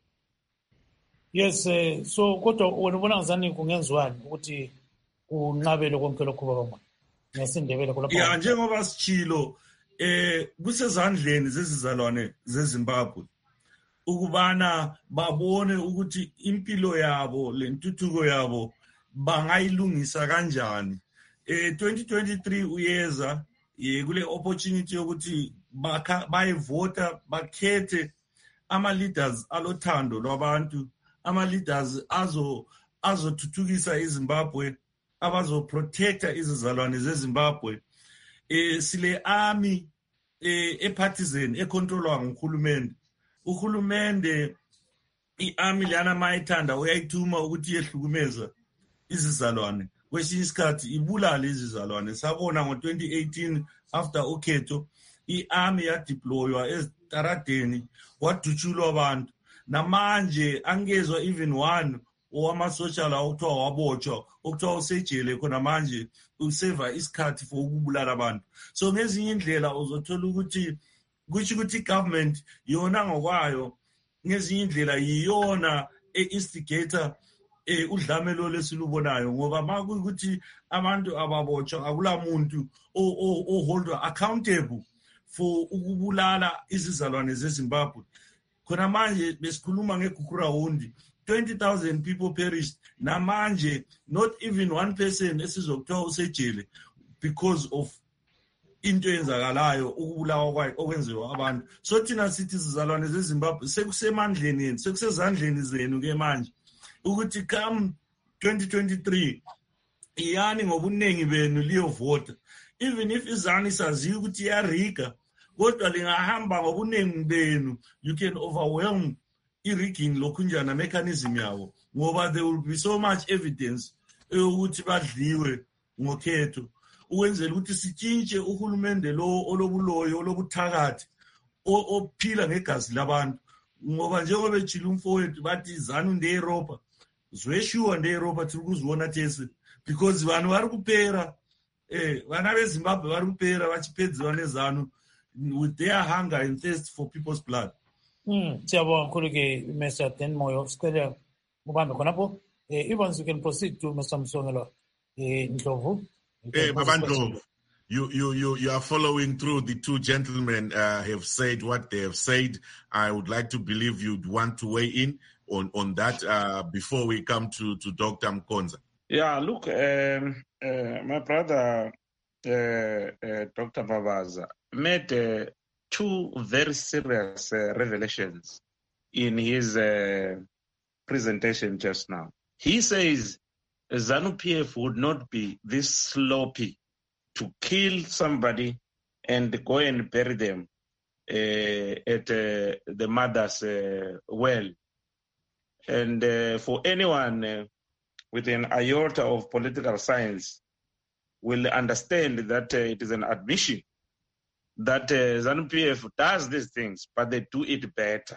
Yes, uh, so kodwa wena ngizani kungenziwani ukuthi kunqabele konke lokho baba ngesindebele kulapha. Yeah, njengoba sichilo eh kusezandleni zezizalwane zeZimbabwe ukubana babone ukuthi impilo yabo lentuthuko yabo bangayilungisa kanjani. Eh twenty twenty-three uyeza ye kule opportunity yokuthi bakha bayivota bakhethe ama leaders alothando lwabantu, ama leaders azo azothuthukisa iZimbabwe, abazo protecta izizalwane zeZimbabwe. Eh sile army eh epartisan econtrolwa nguhulumende. Uhulumende iarmy lana mayithanda uyayithuma ukuthi yehlukumeza izizalwane. Kwesinye isikhathi ibulala izizalwane. Sabona ngo twenty eighteen after ukhetho iarmy yadeploywa ezitaradeni wadutshulwa abantu. Namanje angezwa even one owamasotsha la okuthiwa wabotshwa okuthiwa usejele khona manje useva isikhathi for ukubulala abantu. So ngezinye indlela uzothola ukuthi kuthi ukuthi government yona ngokwayo ngezinye indlela yiyona e-instigator eh udlamelo lesilubonayo, ngoba makuthi abantu ababotshwa akulamuntu oholdwa accountable for ukubulala izizalwane zeZimbabwe. Khona manje besikhuluma ngegukura wondi twenty thousand people perished. Namanje not even one person esizokuthiwa usejele because of into eyenzakalayo ukubulawa kwayo okwenziwa abantu. So thina sithi izizalwane zeZimbabwe sekusemandleni yenu, sekusezandleni zenu ke manje ukuthi come twenty twenty-three iyani ngobunengi benu liyovota. Even if izani saziyo ukuthi iyarika, kodwa lingahamba ngobunengi benu, you can overwhelm i-rigging lokhunjana mechanism yabo, ngoba there will be so much evidence ukuthi badliwe ngokhetho, ukwenzela ukuthi sitshintshe uhulumende lo olobuloyo olobuthakathi ophila ngegazi labantu. Ngoba njengoba echila umfowethu bathi ZANU ndeYuropa, zweshuwa ndeYuropa tiri kuzviona tese, because vanhu vari kupera, eh vana veZimbabwe vari kupera vachipedziwa neZANU with their hunger and thirst for people's blood. Mm, siyabonga kakhulu ke Mister Dan Moyo. Sicela ubambe khonapho. Eh, Evans, you can proceed to Mister Msongelo eh, Ndlovu. You can Hey, pose a question. Babandlo, you, you, you, you are following through. The two gentlemen uh, have said what they have said. I would like to believe you'd want to weigh in on, on that uh, before we come to, to Doctor Mkonza. Yeah, look, um, uh, my brother, uh, uh, Doctor Babaza, made uh, two very serious uh, revelations in his uh, presentation just now. He says ZANU-P F would not be this sloppy to kill somebody and go and bury them uh, at uh, the mother's uh, well. And uh, for anyone uh, with an iota of political science will understand that uh, it is an admission that uh, ZANU-P F does these things, but they do it better.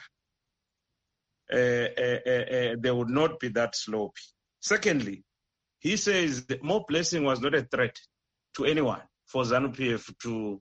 Uh, uh, uh, uh, they would not be that sloppy. Secondly, he says that Mo Blessing was not a threat to anyone for ZANU-P F to,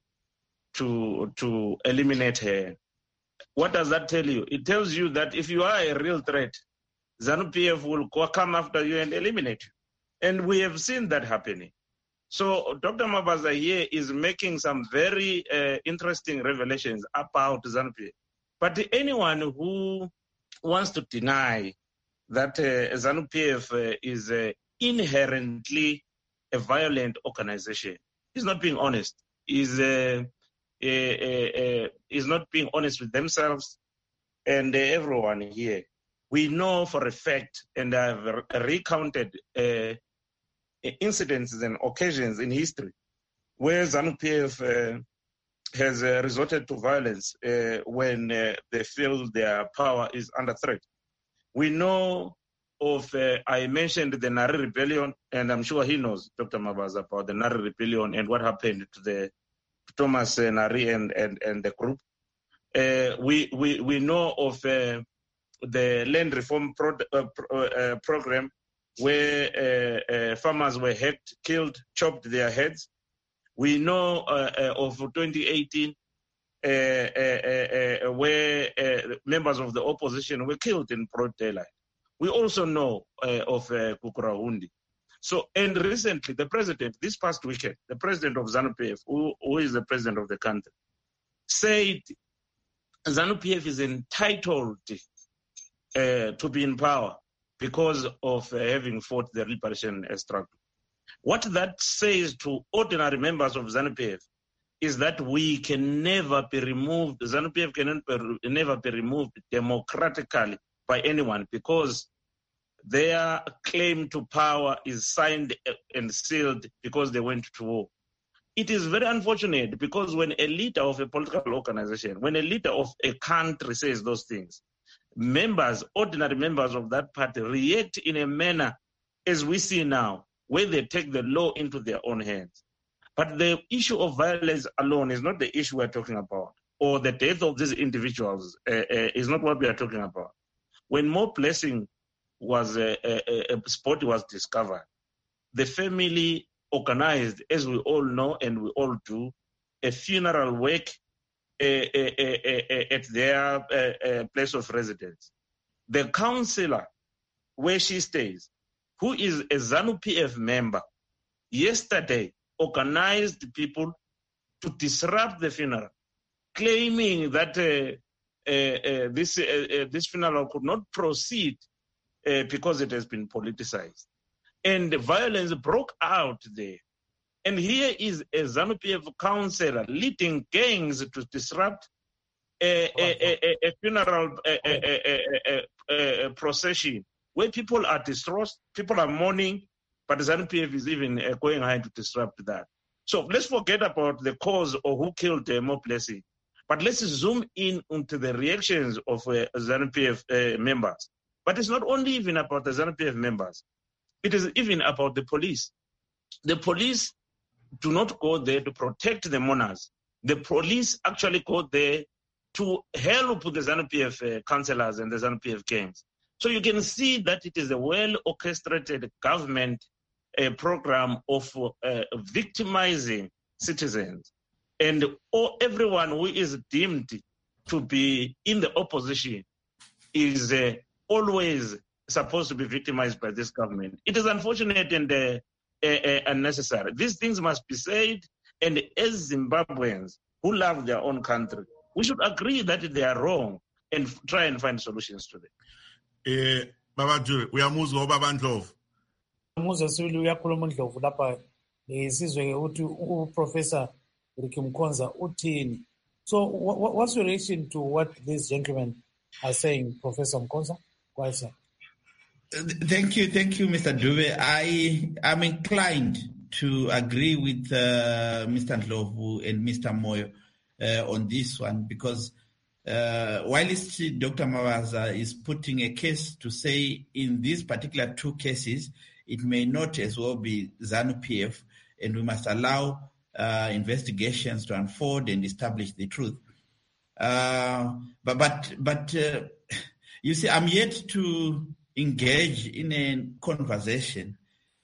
to, to eliminate her. What does that tell you? It tells you that if you are a real threat, ZANU-P F will come after you and eliminate you. And we have seen that happening. So Doctor Mabaza here is making some very uh, interesting revelations about ZANU-P F. But anyone who wants to deny that uh, ZANU-P F uh, is uh, inherently a violent organization is not being honest, is, uh, uh, uh, uh, is not being honest with themselves and uh, everyone here. We know for a fact, and I've recounted uh, incidents and occasions in history where ZANU-P F uh, has uh, resorted to violence uh, when uh, they feel their power is under threat. We know of, uh, I mentioned the Nari Rebellion, and I'm sure he knows, Doctor Mabaza, about the Nari Rebellion and what happened to the to Thomas uh, Nari and, and, and the group. Uh, we, we, we know of uh, the land reform pro uh, pro uh, program where uh, uh, farmers were hacked, killed, chopped their heads. We know uh, uh, of twenty eighteen uh, uh, uh, where uh, members of the opposition were killed in broad daylight. We also know uh, of uh, Kukurahundi. So, and recently, the president, this past weekend, the president of ZANU-P F, who, who is the president of the country, said ZANU-P F is entitled uh, to be in power because of uh, having fought the liberation struggle. What that says to ordinary members of ZANU-P F is that we can never be removed, ZANU-P F can never be removed democratically by anyone because their claim to power is signed and sealed because they went to war. It is very unfortunate because when a leader of a political organization, when a leader of a country says those things, members, ordinary members of that party react in a manner as we see now, where they take the law into their own hands. But the issue of violence alone is not the issue we're talking about, or the death of these individuals uh, uh, is not what we are talking about. When Mo Blessing was a, a, a spot was discovered, the family organized, as we all know and we all do, a funeral wake uh, uh, uh, uh, at their uh, uh, place of residence. The counselor where she stays, who is a ZANU-P F member, yesterday organized people to disrupt the funeral, claiming that uh, uh, uh, this, uh, uh, this funeral could not proceed uh, because it has been politicized. And the violence broke out there. And here is a ZANU-P F councillor leading gangs to disrupt a, a, a, a funeral a, a, a, a, a procession where people are distraught, people are mourning, but the ZANU-P F is even uh, going ahead to disrupt that. So let's forget about the cause or who killed uh, Mo Blessing, but let's zoom in onto the reactions of uh, ZANU-P F uh, members. But it's not only even about the ZANU-P F members. It is even about the police. The police do not go there to protect the mourners. The police actually go there to help the ZANU-P F uh, councillors and the ZANU-P F gangs. So you can see that it is a well-orchestrated government uh, program of uh, victimizing citizens. And all, everyone who is deemed to be in the opposition is uh, always supposed to be victimized by this government. It is unfortunate and uh, uh, uh, unnecessary. These things must be said, and as Zimbabweans who love their own country, we should agree that they are wrong and f- try and find solutions to them. Eh, Baba Jure, uyamuzwa ubaba Ndlovu. Muza sibili uyakhuluma uNdlovu lapha isizwe ke uthi uprofessor Ricky Mkhonza uthini. So wha- wha- what's your reaction to what these gentlemen are saying, Professor Mkhonza? Go ahead, sir. Thank you, thank you, Mister Dube. I am inclined to agree with uh, Mister Ndlovu and Mister Moyo uh, on this one because uh, while Doctor Mavaza is putting a case to say in these particular two cases, it may not as well be ZANU-P F, and we must allow uh, investigations to unfold and establish the truth. Uh, but but but uh, you see, I'm yet to engage in a conversation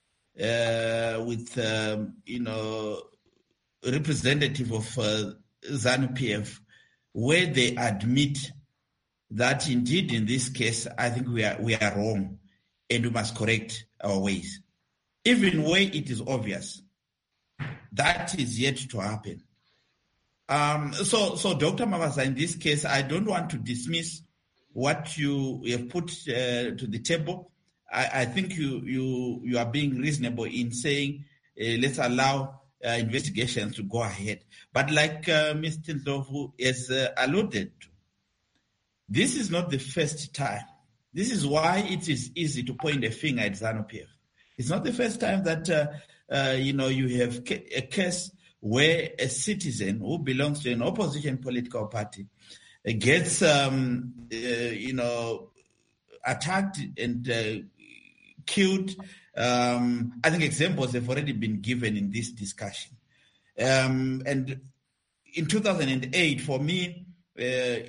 uh, with um, you know representative of uh, ZANU-P F where they admit that indeed in this case I think we are we are wrong and we must correct our ways. Even where it is obvious, that is yet to happen. Um, so, so Doctor Mavaza, in this case, I don't want to dismiss what you have put uh, to the table. I, I think you you you are being reasonable in saying uh, let's allow uh, investigations to go ahead. But like uh, Mister Ndlovu has uh, alluded to, this is not the first time. This is why it is easy to point a finger at ZANU-P F. It's not the first time that uh, uh, you know you have ca- a case where a citizen who belongs to an opposition political party uh, gets um, uh, you know attacked and uh, killed. Um, I think examples have already been given in this discussion. Um, and in two thousand eight, for me, uh,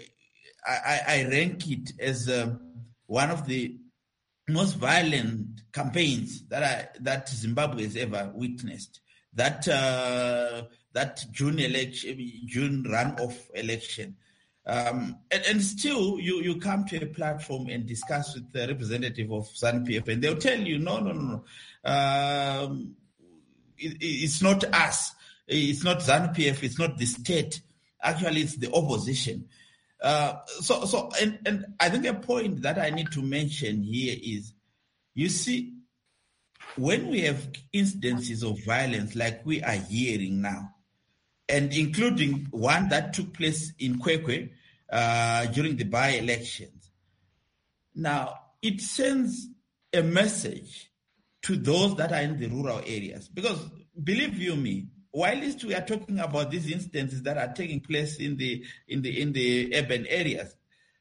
I, I rank it as uh, one of the most violent campaigns that I, that Zimbabwe has ever witnessed. That uh, that June election, June runoff election, um, and, and still you, you come to a platform and discuss with the representative of ZANU-P F, and they'll tell you, no, no, no, no, um, it, it's not us, it's not ZANU-P F, it's not the state. Actually, it's the opposition. Uh, so, so, and, and I think a point that I need to mention here is, you see, when we have incidences of violence like we are hearing now, and including one that took place in Kwekwe uh, during the by-elections, now it sends a message to those that are in the rural areas. Because believe you me, while we are talking about these incidents that are taking place in the in the in the urban areas,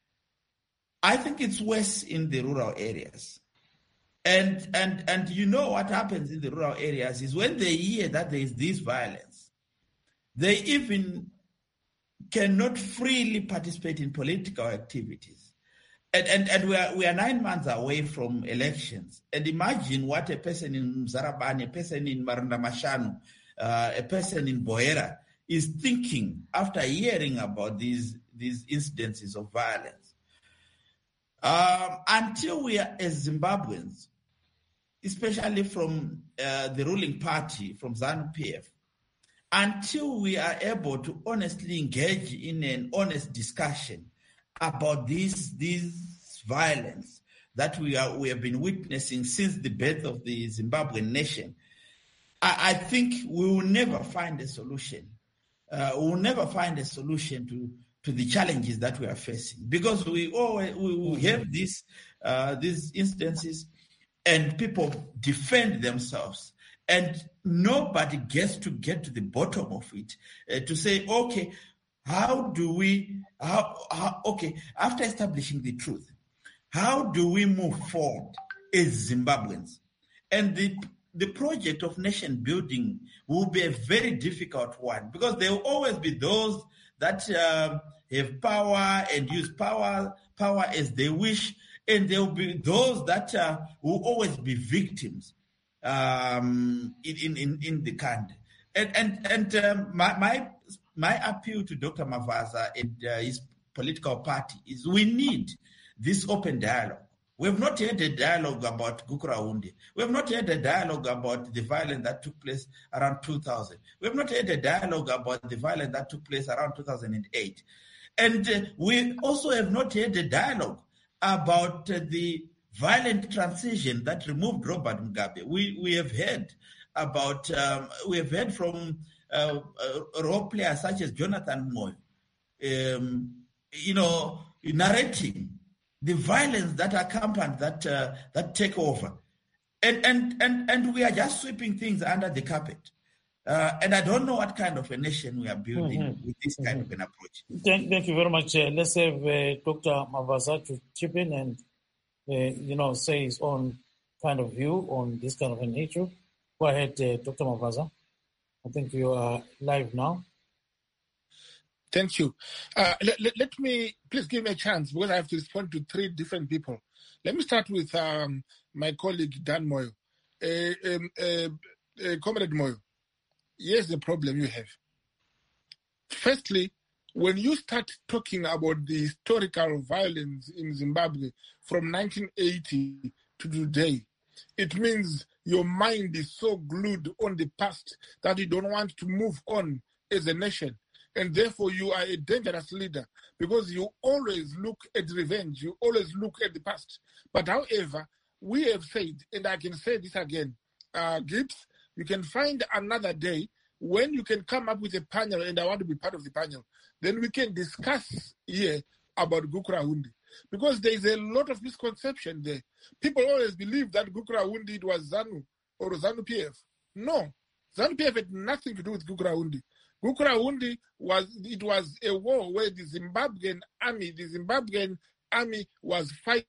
I think it's worse in the rural areas. And and and you know what happens in the rural areas is when they hear that there is this violence, they even cannot freely participate in political activities. And and, and we are we are nine months away from elections. And imagine what a person in Mzarabani, a person in Marunda Mashanu, uh, a person in Boera is thinking after hearing about these these incidences of violence. Um, until we are, as Zimbabweans, especially from uh, the ruling party, from ZANU-P F, until we are able to honestly engage in an honest discussion about this, this violence that we are we have been witnessing since the birth of the Zimbabwean nation, I, I think we will never find a solution. Uh, we will never find a solution to to the challenges that we are facing, because we always we, we have these uh, these instances, and people defend themselves, and nobody gets to get to the bottom of it uh, to say, okay, how do we? How, how okay after establishing the truth, how do we move forward as Zimbabweans? And the the project of nation building will be a very difficult one, because there will always be those that uh, have power and use power power as they wish, and there will be those that uh, will always be victims um, in, in, in the country. And and and um, my, my my appeal to Doctor Mavaza and uh, his political party is we need this open dialogue. We have not had a dialogue about Gukurahundi. We have not had a dialogue about the violence that took place around two thousand. We have not had a dialogue about the violence that took place around two thousand eight. And uh, we also have not had a dialogue about uh, the violent transition that removed Robert Mugabe. We we have heard about, um, we have heard from uh, uh, role players such as Jonathan Moyo, um, you know, narrating the violence that accompanied that uh, that takeover, and and and and we are just sweeping things under the carpet. Uh, and I don't know what kind of a nation we are building mm-hmm. with this kind mm-hmm. of an approach. Thank, thank you very much. Uh, let's have uh, Doctor Mavaza to chip in and uh, you know say his own kind of view on this kind of an issue. Go ahead, uh, Doctor Mavaza. I think you are live now. Thank you. Uh, let, let, let me, please give me a chance because I have to respond to three different people. Let me start with um, my colleague, Dan Moyo. Uh, um, uh, uh, Comrade Moyo, here's the problem you have. Firstly, when you start talking about the historical violence in Zimbabwe from nineteen eighty to today, it means your mind is so glued on the past that you don't want to move on as a nation. And therefore, you are a dangerous leader because you always look at revenge. You always look at the past. But however, we have said, and I can say this again, uh, Gibbs, you can find another day when you can come up with a panel, and I want to be part of the panel. Then we can discuss here about Gukurahundi. Because there is a lot of misconception there. People always believe that Gukurahundi it was ZANU or ZANU P F. No, ZANU P F had nothing to do with Gukurahundi. Gukurahundi was, it was a war where the Zimbabwean army, the Zimbabwean army was fighting.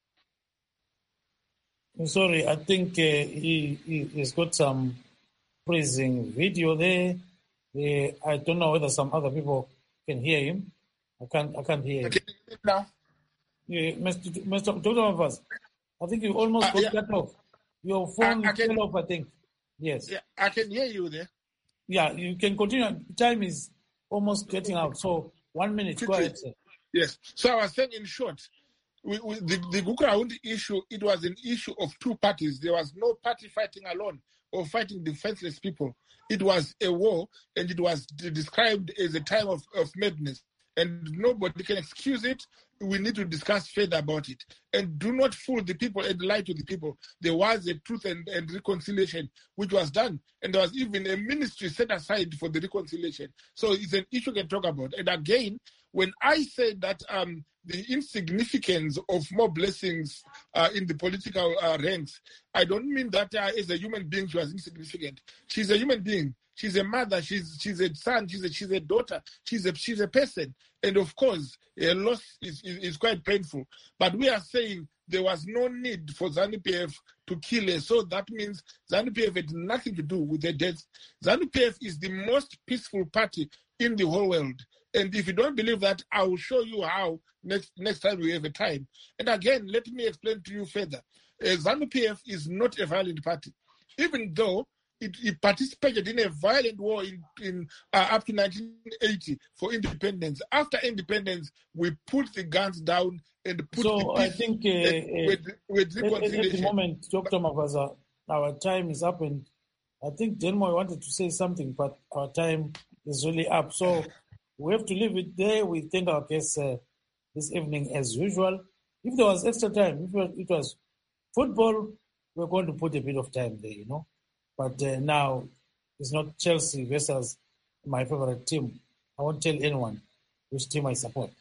I'm sorry, I think uh, he, he, he's got some freezing video there. Uh, I don't know whether some other people can hear him. I can't, I can't hear him. Okay, now. Yeah, Mister Mister Doctor Mavaza, I think you almost uh, got yeah. cut off. Your phone I, I can, fell off, I think. Yes. Yeah, I can hear you there. Yeah, you can continue. Time is almost getting out. So one minute. Go ahead, sir. Yes. So I was saying in short, we, we, the, the Gukurahundi issue, it was an issue of two parties. There was no party fighting alone or fighting defenseless people. It was a war, and it was described as a time of, of madness. And nobody can excuse it. We need to discuss further about it. And do not fool the people and lie to the people. There was a truth and, and reconciliation which was done. And there was even a ministry set aside for the reconciliation. So it's an issue we can talk about. And again, when I say that um, the insignificance of more blessings uh, in the political uh, ranks, I don't mean that uh, as a human being she was insignificant. She's a human being. She's a mother, she's she's a son, she's a she's a daughter, she's a she's a person. And of course, a loss is, is, is quite painful. But we are saying there was no need for ZANU P F to kill her. So that means ZANU P F had nothing to do with the death. ZANU P F is the most peaceful party in the whole world. And if you don't believe that, I will show you how next next time we have a time. And again, let me explain to you further. Uh, ZANU P F is not a violent party, even though It, it participated in a violent war in, in uh, up to nineteen eighty for independence. After independence, we put the guns down and put so the peace I think uh, with, with reconciliation. At the moment, Doctor Mavaza, our time is up, and I think Denmo wanted to say something, but our time is really up. So we have to leave it there. We thank our guests uh, this evening as usual. If there was extra time, if it was football, we're going to put a bit of time there, you know. But uh, now it's not Chelsea versus my favorite team. I won't tell anyone which team I support.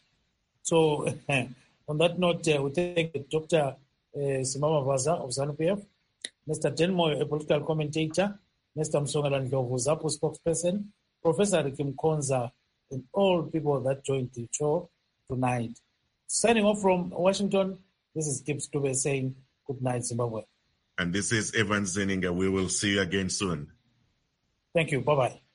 So on that note, uh, we thank Doctor Uh, Simama Vaza of ZANU P F, Mister Denmo, a political commentator, Mister Msongalan Ndlovu, ZAPU spokesperson, Professor Rikim Konza, and all people that joined the show tonight. Signing off from Washington, this is Gibbs Dube saying good night, Zimbabwe. And this is Evan Zeninga. We will see you again soon. Thank you. Bye-bye.